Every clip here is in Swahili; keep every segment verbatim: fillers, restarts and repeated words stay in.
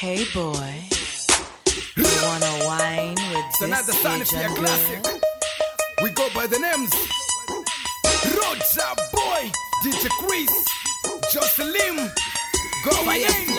Hey boy, you wanna wine with It's this another Sanifia Asian classic. girl? We go by the names Roger Boy, D J Chris, Jocelyn, going in.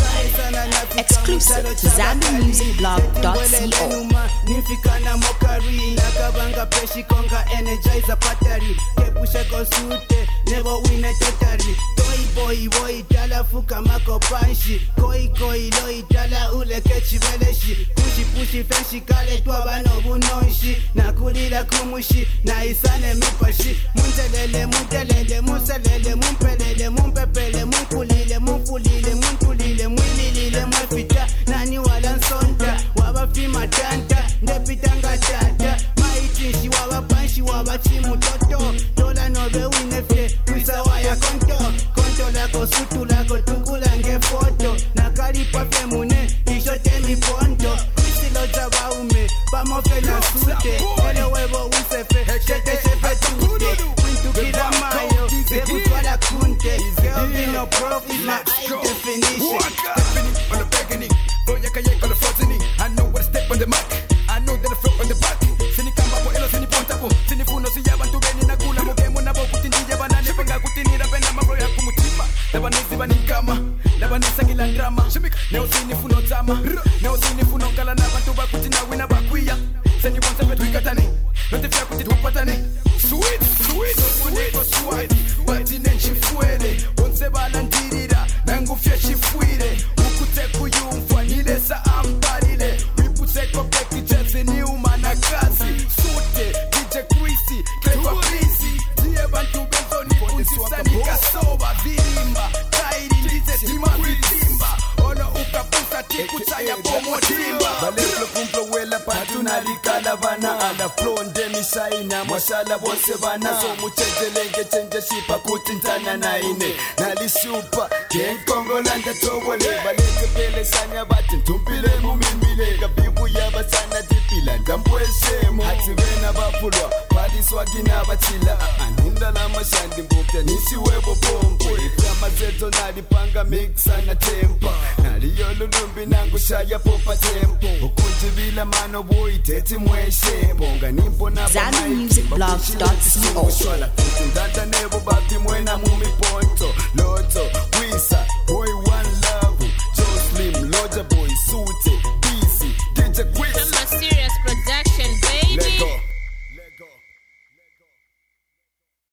Exclusive to zambi music blog dot co. Nifikana mokari nakabanga peshi konga energizer battery kepusha kosute never win a totally toy boy boy tala fuka mako panshi koi koi loi tala ule kechi veleshi pushi pushi feshi kale twa bano bunonshi nakulila kumushi na isane mipashi muntelele muntelele muselele mumpelele mumpepele munkulile munkulile muntulile mwililile mwefita nani wala nsonta wabafima tanta ndepitanga tata maitishi wabapanshi wabachimu toto tola nobe winefye kwisawa ya konto konto lako sutu lako tukula nge foto nakalipa femune ishote miponto isiloja baume pamofe na sute ele webo wisefe shete shefe tute wintukila mayo zekutwala kunte no prof is my high definition. On the beginning, boy, I can on the front. I know what to step on the mark. I know that I flow on the back. Sini kamba bo elo sini pontabo. Sini funo si yaba tu beni na kula mugemo na bo kutindi yaba na ne panga kutini na bena mabro ya kumutima. Laba nisi bani kama, laba nisa ngila drama. Neo sini funo zama, neo sini funo kala na bantu ba kutina wina bakuya. Sini bonsa petu ikatani, note fia kuti tupatani. Sweet, sweet, sweet, sweet. Bati nenchi fuele, onse balandirira, nangu fia chifuire. Ukute kuyumfwa nilesa ambalile. Wipute kopeki jetse ni umana kazi. Sute, D J Chrissy, Clever Blissy. Diye bantu benzo ni unsisani kasoba. Virimba, tairi ndize tima vitimba. Ono ukapusa tiku chaya bomo timba. Baleflo kumple wela patu nalikala bana. Ala flonde misaina mwasala bonse bana. So muchejelenge chenje shipa kutintana na ine. Nalisupa, ken kongo landa towole. Balete pele sanya batin tumpile mumimbile. Gabibu yaba sana dipila ndambwesemo. Hati vena bapulwa, padi swagina batila. Aninda na mashandi mbupya nisi webo bombo. Iklama zeto nalipanga mixa na tempa. Naliyo lulumbi nangu shaya popa tempo. Ukunjibila mano boy teti mweshe. Bonga nimpo na zambi music blog dot co. Swala kutindata nebo bati